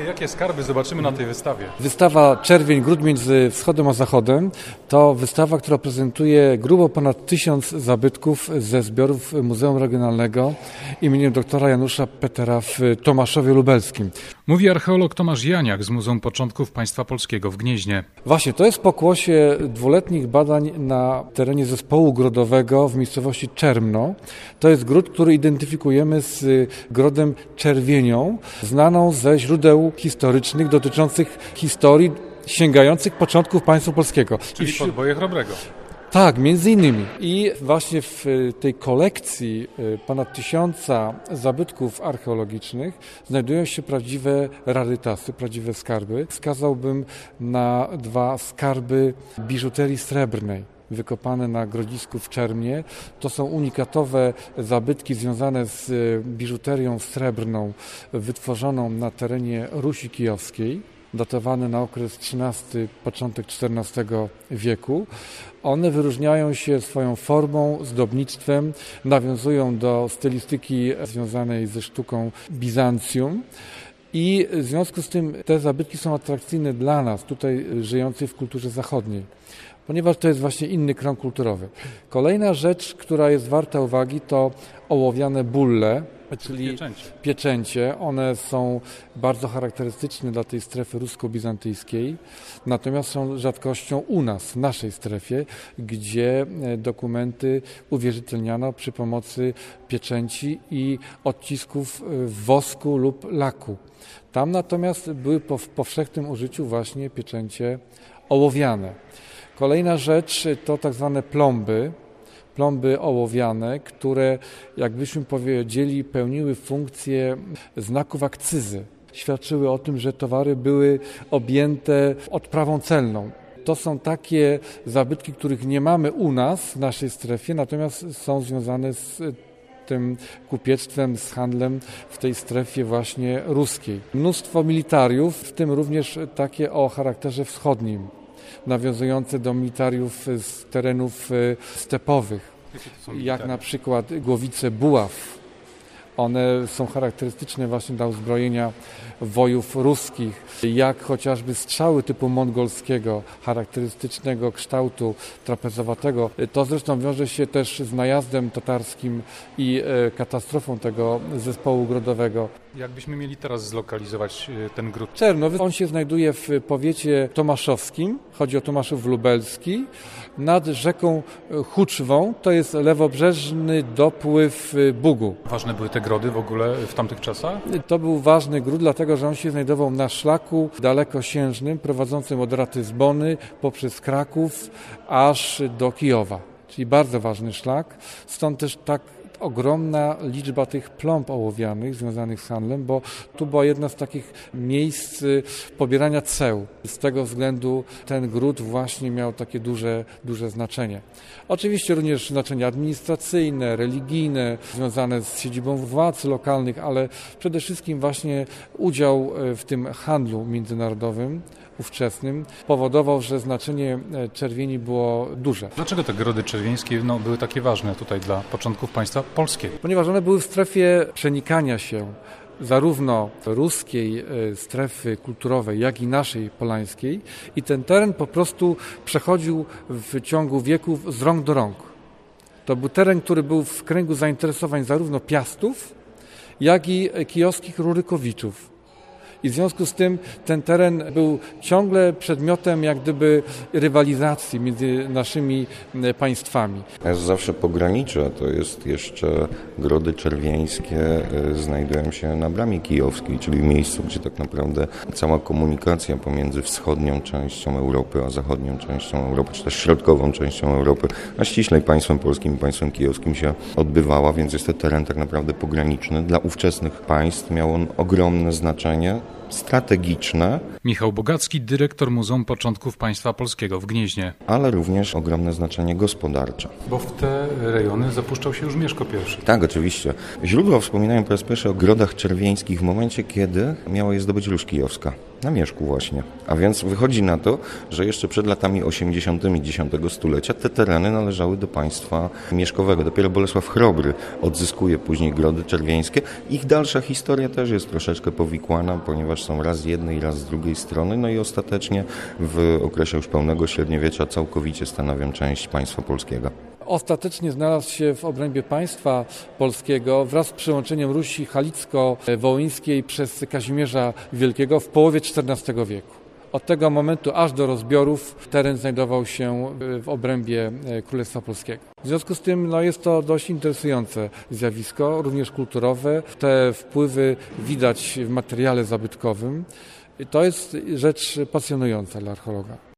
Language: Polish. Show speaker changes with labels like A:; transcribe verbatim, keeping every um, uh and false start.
A: Jakie skarby zobaczymy na tej wystawie?
B: Wystawa Czerwień, Gród między Wschodem a Zachodem to wystawa, która prezentuje grubo ponad tysiąc zabytków ze zbiorów Muzeum Regionalnego imieniem doktora Janusza Petera w Tomaszowie Lubelskim.
A: Mówi archeolog Tomasz Janiak z Muzeum Początków Państwa Polskiego w Gnieźnie.
B: Właśnie, to jest pokłosie dwuletnich badań na terenie zespołu grodowego w miejscowości Czermno. To jest gród, który identyfikujemy z grodem Czerwienią, znaną ze źródeł historycznych dotyczących historii sięgających początków państwa polskiego.
A: Czyli wśród... podboje Chrobrego.
B: Tak, między innymi. I właśnie w tej kolekcji ponad tysiąca zabytków archeologicznych znajdują się prawdziwe rarytasy, prawdziwe skarby. Wskazałbym na dwa skarby biżuterii srebrnej wykopane na grodzisku w Czermnie. To są unikatowe zabytki związane z biżuterią srebrną wytworzoną na terenie Rusi Kijowskiej, datowane na okres trzynasty, początek czternastego wieku. One wyróżniają się swoją formą, zdobnictwem, nawiązują do stylistyki związanej ze sztuką Bizancjum. I w związku z tym te zabytki są atrakcyjne dla nas, tutaj żyjących w kulturze zachodniej, ponieważ to jest właśnie inny krąg kulturowy. Kolejna rzecz, która jest warta uwagi, to ołowiane bulle, czyli
A: pieczęcie.
B: pieczęcie. One są bardzo charakterystyczne dla tej strefy rusko-bizantyjskiej, natomiast są rzadkością u nas, w naszej strefie, gdzie dokumenty uwierzytelniano przy pomocy pieczęci i odcisków wosku lub laku. Tam natomiast były w powszechnym użyciu właśnie pieczęcie ołowiane. Kolejna rzecz to tak zwane plomby, plomby ołowiane, które, jakbyśmy powiedzieli, pełniły funkcję znaków akcyzy. Świadczyły o tym, że towary były objęte odprawą celną. To są takie zabytki, których nie mamy u nas, w naszej strefie, natomiast są związane z tym kupiectwem, z handlem w tej strefie właśnie ruskiej. Mnóstwo militariów, w tym również takie o charakterze wschodnim, nawiązujące do militariów z terenów stepowych, jak na przykład głowice buław. One są charakterystyczne właśnie dla uzbrojenia wojów ruskich, jak chociażby strzały typu mongolskiego, charakterystycznego kształtu trapezowatego. To zresztą wiąże się też z najazdem tatarskim i katastrofą tego zespołu grodowego.
A: Jakbyśmy mieli teraz zlokalizować ten gród?
B: Czernowy. On się znajduje w powiecie tomaszowskim, chodzi o Tomaszów Lubelski, nad rzeką Huczwą, to jest lewobrzeżny dopływ Bugu.
A: Ważne były te grody w ogóle w tamtych czasach?
B: To był ważny gród, dlatego że on się znajdował na szlaku dalekosiężnym, prowadzącym od Ratyzbony poprzez Kraków aż do Kijowa. Czyli bardzo ważny szlak, stąd też tak ogromna liczba tych plomb ołowianych związanych z handlem, bo tu była jedna z takich miejsc pobierania ceł. Z tego względu ten gród właśnie miał takie duże, duże znaczenie. Oczywiście również znaczenie administracyjne, religijne, związane z siedzibą władz lokalnych, ale przede wszystkim właśnie udział w tym handlu międzynarodowym ówczesnym powodował, że znaczenie czerwieni było duże.
A: Dlaczego te grody czerwieńskie no, były takie ważne tutaj dla początków państwa polskiego?
B: Ponieważ one były w strefie przenikania się zarówno ruskiej strefy kulturowej, jak i naszej polańskiej i ten teren po prostu przechodził w ciągu wieków z rąk do rąk. To był teren, który był w kręgu zainteresowań zarówno Piastów, jak i kijowskich Rurykowiczów. I w związku z tym ten teren był ciągle przedmiotem jak gdyby rywalizacji między naszymi państwami.
C: Jest zawsze pogranicze, to jest jeszcze grody czerwieńskie znajdują się na Bramie Kijowskiej, czyli miejscu, gdzie tak naprawdę cała komunikacja pomiędzy wschodnią częścią Europy, a zachodnią częścią Europy, czy też środkową częścią Europy, a ściślej państwem polskim i państwem kijowskim się odbywała, więc jest to teren tak naprawdę pograniczny. Dla ówczesnych państw miał on ogromne znaczenie strategiczne.
A: Michał Bogacki, dyrektor Muzeum Początków Państwa Polskiego w Gnieźnie.
C: Ale również ogromne znaczenie gospodarcze.
A: Bo w te rejony zapuszczał się już Mieszko I.
C: Tak, oczywiście. Źródła wspominają po raz pierwszy o grodach czerwieńskich w momencie, kiedy miała je zdobyć Ruś Kijowska. Na Mieszku właśnie. A więc wychodzi na to, że jeszcze przed latami osiemdziesiątymi dziesiątego stulecia te tereny należały do państwa mieszkowego. Dopiero Bolesław Chrobry odzyskuje później Grody Czerwieńskie. Ich dalsza historia też jest troszeczkę powikłana, ponieważ są raz z jednej, raz z drugiej strony. No i ostatecznie w okresie już pełnego średniowiecza całkowicie stanowią część państwa polskiego.
B: Ostatecznie znalazł się w obrębie państwa polskiego wraz z przyłączeniem Rusi Halicko-Wołyńskiej przez Kazimierza Wielkiego w połowie czternastego wieku. Od tego momentu aż do rozbiorów teren znajdował się w obrębie Królestwa Polskiego. W związku z tym no, jest to dość interesujące zjawisko, również kulturowe. Te wpływy widać w materiale zabytkowym. To jest rzecz pasjonująca dla archeologa.